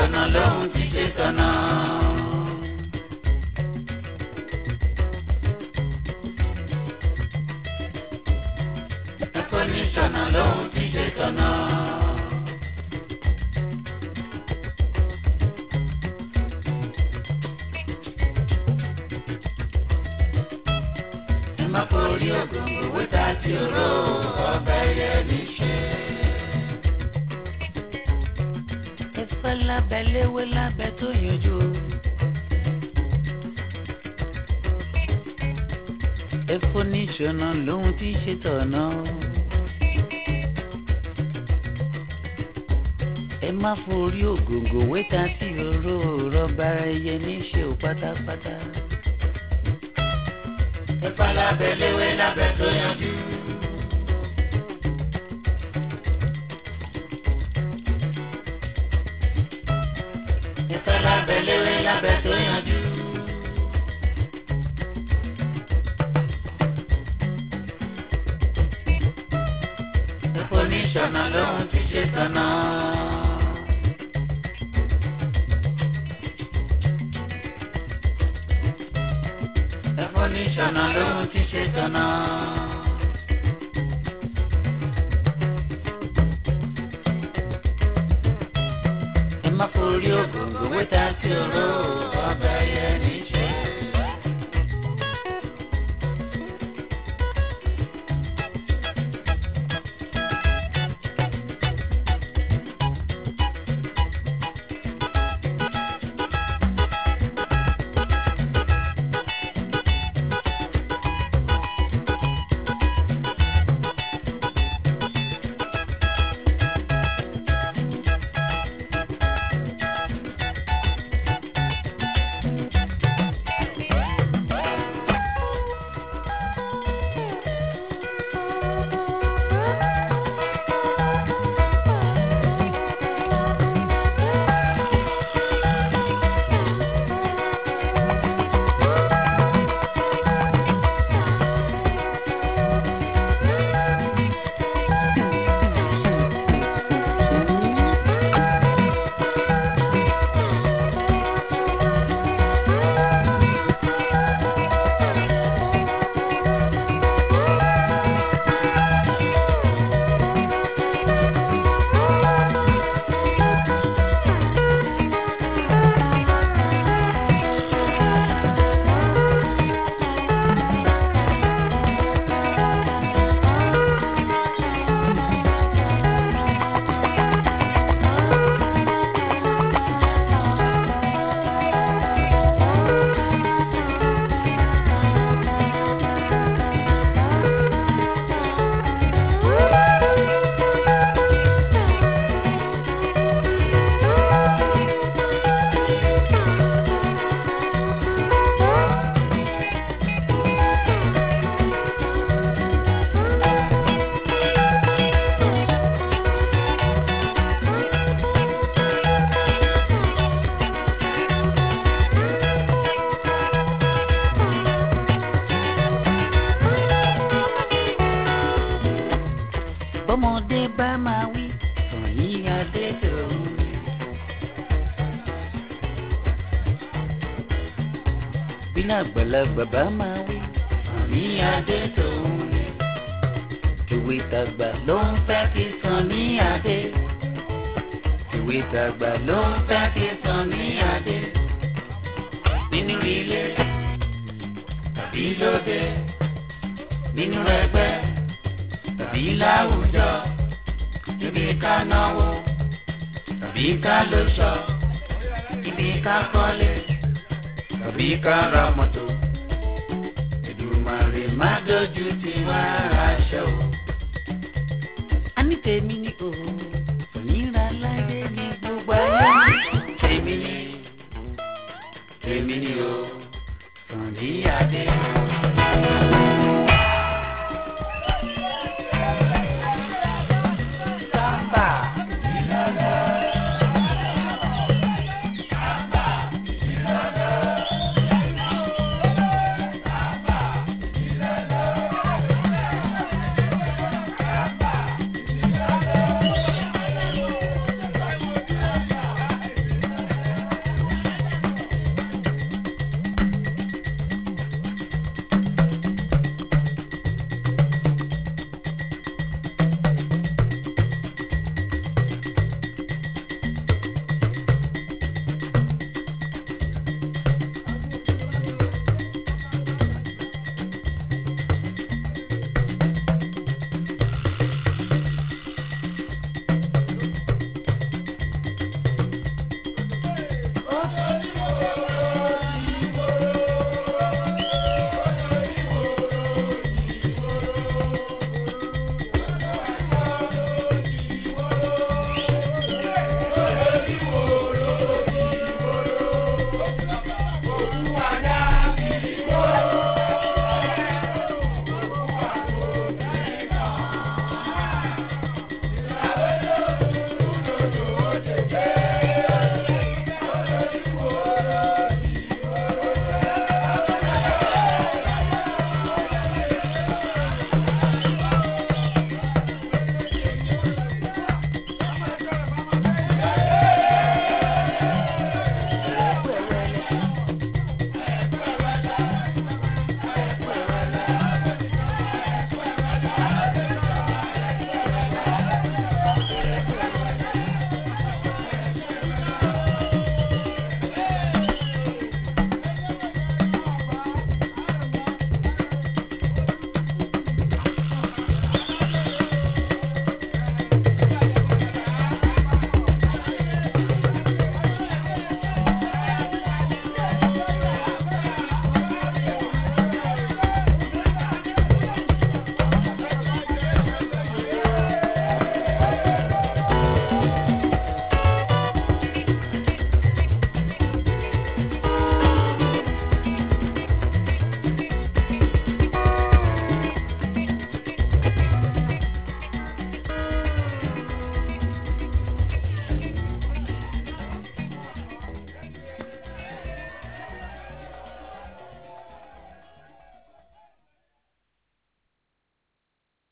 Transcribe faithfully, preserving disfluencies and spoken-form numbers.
ṣọ̀nà lóhun ti ṣe tọ̀nà. ẹ̀fọ́ ní ṣọ̀nà lóhun ti ṣe tọ̀nà. ẹ má forí ògòǹgò wíta tí oró ọbẹ̀ yẹ níṣẹ́. ẹ̀fọ́ lábẹ́ léwé lábẹ́ tó yanjú. ẹ̀fọ́ ní ṣọ̀nà lóhun tí ṣe tọ̀nà. ẹ má forí ògòǹgò wéta tí oró rọ́bà ẹyẹ níṣẹ́ ò pátápátá. ẹ̀fọ́ lábẹ́ léwé lábẹ́ tó yanjú. ẹ̀fọ́ lábẹ́ léwé lábẹ́ tó yanjú. ẹ̀fọ́ ní ṣọ̀nà lóhun tí ṣe tọ̀nà. ẹ̀fọ́ ní ṣọ̀nà lóhun tí ṣe tọ̀nà. ẹ má forí ògòǹgò wéta tí oró ọbẹ̀ yẹ níṣẹ́. bọ́mọdé bá máa wí Sànyí Adédọ̀run. bínú àgbàlagbà bá máa wí Sànyí Adédọ̀run. ìwé tàgbà ló ń fẹ́ kí Sànyí Adé. ìwé tàgbà ló ń fẹ́ kí Sànyí Adé. nínú ilé tàbí lóde, nínú ẹgbẹ́ tàbí láwùjọ, níbi ká náwó tàbí ká lóṣọ, níbi ká kọ́lé tàbí ká ra mọ́tò. Èdùmàrè má dojú tì wá aṣọ. a ní tèmi ní òun.